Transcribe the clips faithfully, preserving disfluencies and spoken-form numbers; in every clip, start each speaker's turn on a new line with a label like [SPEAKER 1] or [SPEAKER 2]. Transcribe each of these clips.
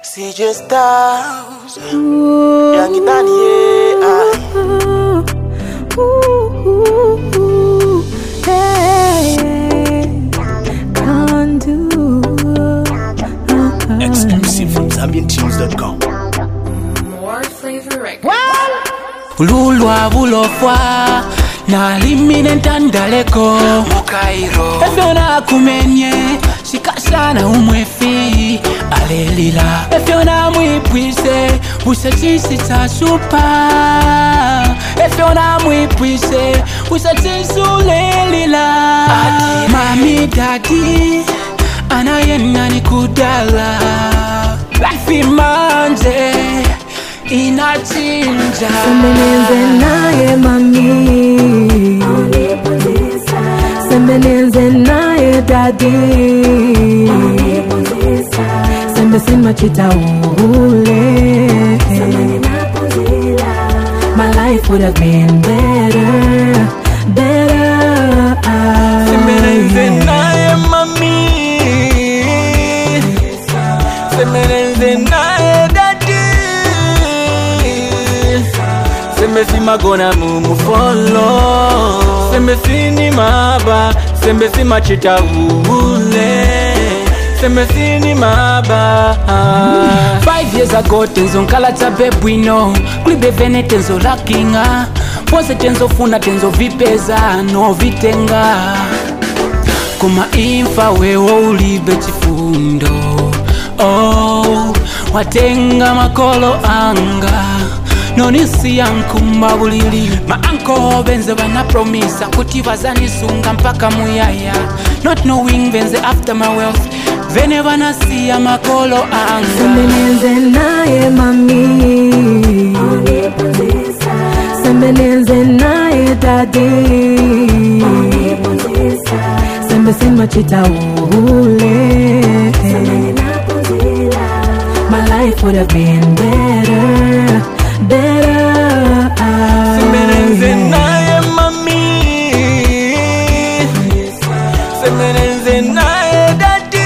[SPEAKER 1] C J Styles, Young Itani,
[SPEAKER 2] can't do.
[SPEAKER 3] Exclusive from Zambian Tunes dot com.
[SPEAKER 4] More flavor records.
[SPEAKER 5] Ululwa bulofwa na limine ntandaleko Mukairo Efyona kumenye shikashana umwefi Alelila Efyona mwipwise Usachisi tashupa Efyona mwipwise Usachisi ulelila Mami daddy Anayena ni kudala Life manje inachinja
[SPEAKER 2] Sembenenze naye mami, sembenenze naye daddy, sembe sima chita ule. My life would have been better, better.
[SPEAKER 5] Sembenenze naye mami, sembenenze naye daddy, sembe sima gona mumu follow, sembe sini maba, sembe sima chita ule, sembe sini maba. Five years ago tenzo nkala tabe bwino, kulibe vene tenzo lakinga, pose tenzo funa tenzo vipeza no vitenga. Kuma imfa wewo ulibe chifundo, oh, watenga makolo anga nonisi yankumba bulili maanko benze bana promisa kuti bazanisunga mpaka muyaya not knowing benze after my wealth vene banasiya makolo anga.
[SPEAKER 2] Sembenenze naye mami, sembenenze naye daddy, sembe sima chita ule. My life would have been better, better.
[SPEAKER 5] Sembenenze naye mami, sembenenze naye daddy,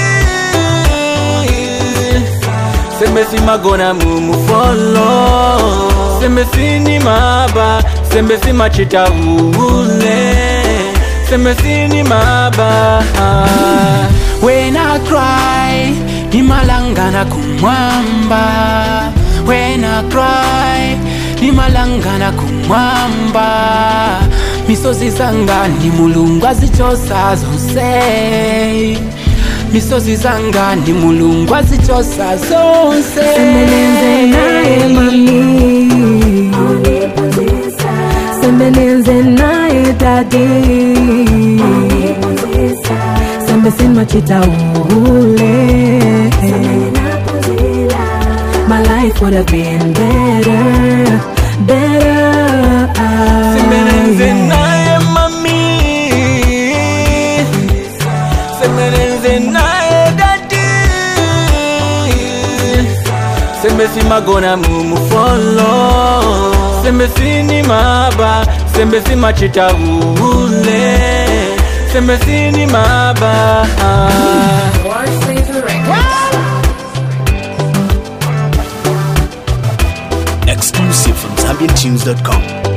[SPEAKER 5] sembe sima gona mumu follow, sembe sini maba, sembe sima chita ule, sembe sini maba. When I cry, nimalangana kumwamba. When I cry, nimalangana kumwamba. Misozi zanga ni mulungu azichosa zonse. Misozi zanga ni mulungu azichosa zonse.
[SPEAKER 2] Sembenenze naye mami, sembenenze naye daddy, sembe sima chita ule. My life would have been better, better.
[SPEAKER 5] Sembenenze naye mami, sembenenze naye daddy, sembe sima gona mumu follow, sembe sini maba, sembe sima chita ule, sembe sini maba.
[SPEAKER 4] More flavor records.
[SPEAKER 3] Exclusive from Zambian Tunes dot com.